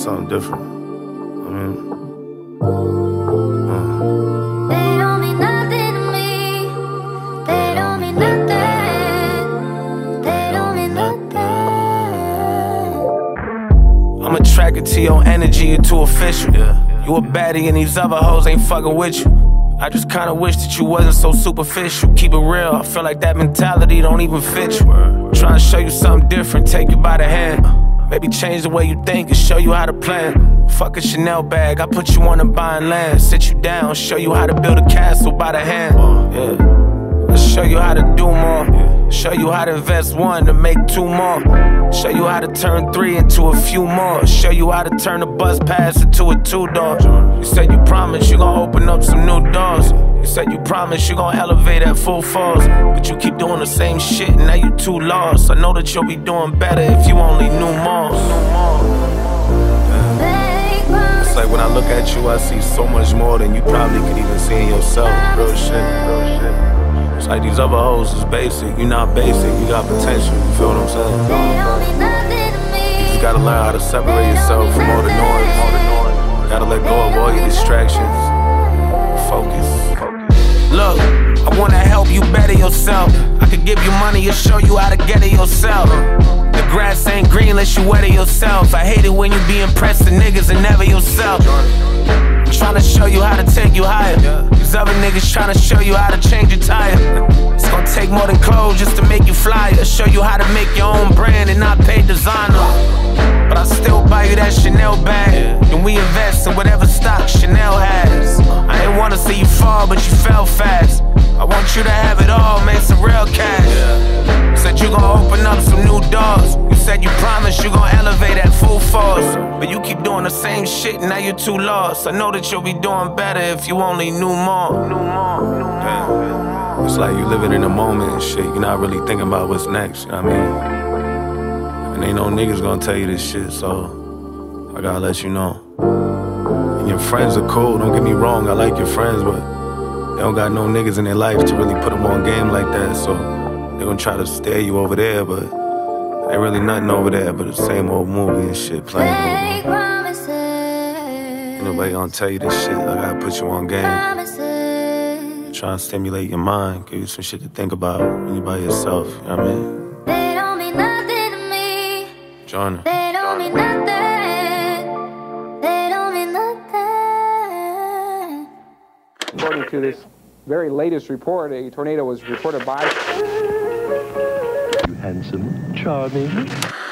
something different. I mean, They don't mean nothing to me. They don't mean nothing. They don't mean nothing. I'm attracted to your energy, you too official. You a baddie and these other hoes ain't fucking with you. I just kinda wish that you wasn't so superficial. Keep it real, I feel like that mentality don't even fit you. Trying to show you something different, take you by the hand. Maybe change the way you think and show you how to plan. Fuck a Chanel bag, I put you on a buying land. Sit you down, show you how to build a castle by the hand. I'll show you how to do more. Show you how to invest one to make two more. Show you how to turn three into a few more. Show you how to turn a bus pass into a two-door. You said you promised you gon' open up some new doors. You said you promised you gon' elevate at full force. But you keep doing the same shit and now you too lost. I know that you'll be doing better if you only knew more. It's like when I look at you, I see so much more than you probably could even see in yourself. Real shit, real shit. It's like these other hoes is basic, you not basic, you got potential, you feel what I'm saying? You just gotta learn how to separate yourself from all the noise. Gotta let go of all your distractions. Focus. Look, I wanna help you better yourself. I could give you money or show you how to get it yourself. The grass ain't green unless you wet it yourself. I hate it when you be impressed with niggas and never yourself. I'm tryna show you how to take you higher. These other niggas tryna show you how to change your tire. It's gonna take more than clothes just to make you flyer. Show you how to make your own brand and not pay designer. But I still buy you that Chanel bag. And we invest in whatever stock Chanel has. I ain't wanna see you fall, but you fell fast. I want you to have it all, make some real cash. Said you gon' open up some new doors. You said you promised you gon' elevate at full force. But you keep doing the same shit and now you're too lost. I know that you'll be doing better if you only knew more. It's like you living in the moment and shit. You're not really thinking about what's next, you know what I mean? And ain't no niggas gonna tell you this shit, so I gotta let you know. And your friends are cool, don't get me wrong, I like your friends, but they don't got no niggas in their life to really put them on game like that, so they gonna try to stare you over there, but ain't really nothing over there but the same old movie and shit playing. Ain't nobody gonna tell you this shit, I gotta put you on game. Try to stimulate your mind, give you some shit to think about when you by yourself, you know what I mean? They don't mean nothing to me. Joanna. They don't mean nothing. They don't mean nothing. According to this very latest report, a tornado was reported by... You handsome, charming.